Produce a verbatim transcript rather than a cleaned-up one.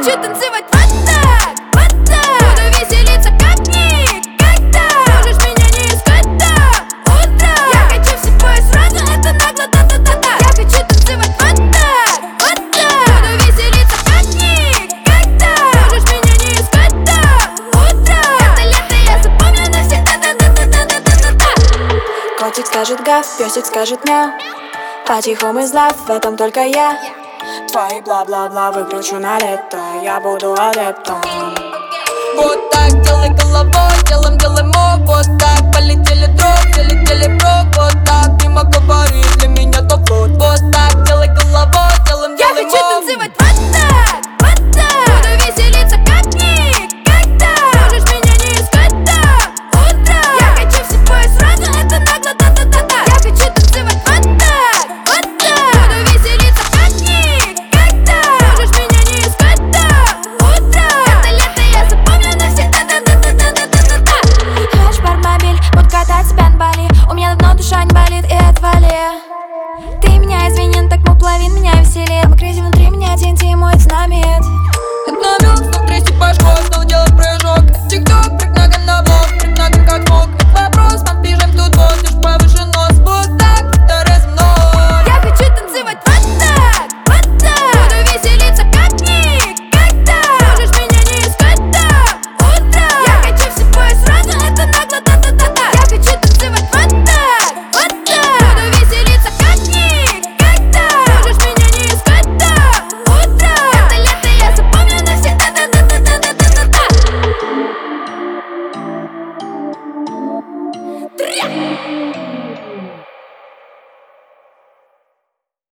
хочу танцевать вот так, вот так. Буду веселиться как никогда. Можешь меня не искать до утра. Я хочу все твое сразу, это нагло, та-та-та-та. Я хочу танцевать вот так, вот так. Буду веселиться как никогда. Можешь меня не искать до утра. Это лето я запомню навсегда, та-та-та-та-та-та-та. Котик скажет гав, песик скажет мяу. По-тихому из лав, в этом только я. Твои бла-бла-бла выкручу на лето. Я буду адептом. Вот так делай головой, делаем, делаем